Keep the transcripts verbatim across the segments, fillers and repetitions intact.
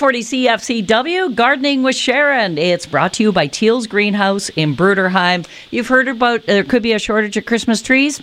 forty C F C W, Gardening with Sharon. It's brought to you by Teal's Greenhouse in Bruderheim. You've heard about there could be a shortage of Christmas trees?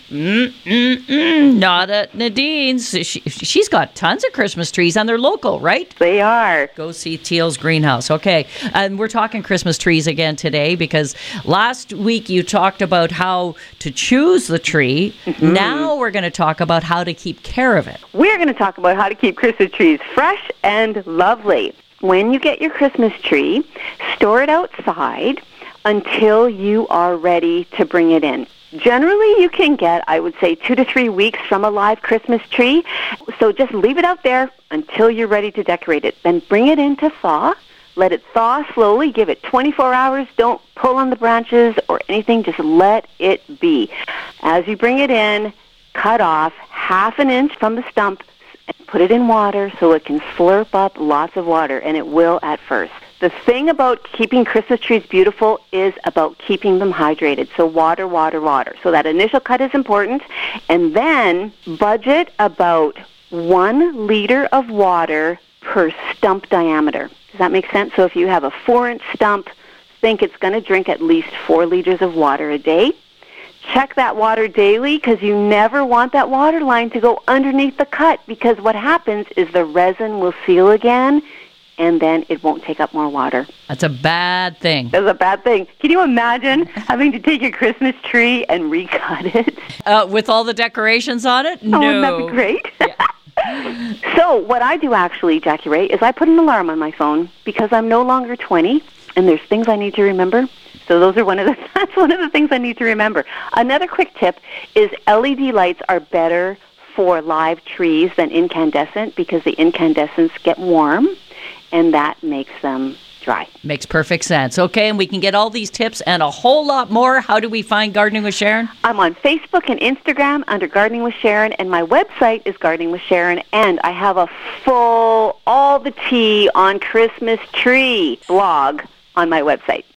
Mm-mm-mm, not at Nadine's. She, she's got tons of Christmas trees, and they're local, right? They are. Go see Teal's Greenhouse. Okay, and we're talking Christmas trees again today because last week you talked about how to choose the tree. Mm-hmm. Now we're going to talk about how to keep care of it. We're going to talk about how to keep Christmas trees fresh and lovely. When you get your Christmas tree, store it outside until you are ready to bring it in. Generally, you can get, I would say, two to three weeks from a live Christmas tree. So just leave it out there until you're ready to decorate it. Then bring it in to thaw. Let it thaw slowly. Give it twenty-four hours. Don't pull on the branches or anything. Just let it be. As you bring it in, cut off half an inch from the stump and put it in water so it can slurp up lots of water, and it will at first. The thing about keeping Christmas trees beautiful is about keeping them hydrated. So water, water, water. So that initial cut is important. And then budget about one liter of water per stump diameter. Does that make sense? So if you have a four-inch stump, think it's going to drink at least four liters of water a day. Check that water daily because you never want that water line to go underneath the cut because what happens is the resin will seal again and then it won't take up more water. That's a bad thing. That's a bad thing. Can you imagine having to take your Christmas tree and recut it? Uh, with all the decorations on it? No. Oh, wouldn't that be great? Yeah. So what I do actually, Jackie Ray, is I put an alarm on my phone because I'm no longer twenty and there's things I need to remember. So those are one of the, that's one of the things I need to remember. Another quick tip is L E D lights are better for live trees than incandescent because the incandescents get warm and that makes them dry. Makes perfect sense. Okay, and we can get all these tips and a whole lot more. How do we find Gardening with Sharon? I'm on Facebook and Instagram under Gardening with Sharon, and my website is Gardening with Sharon, and I have a full, all the tea on Christmas tree blog on my website.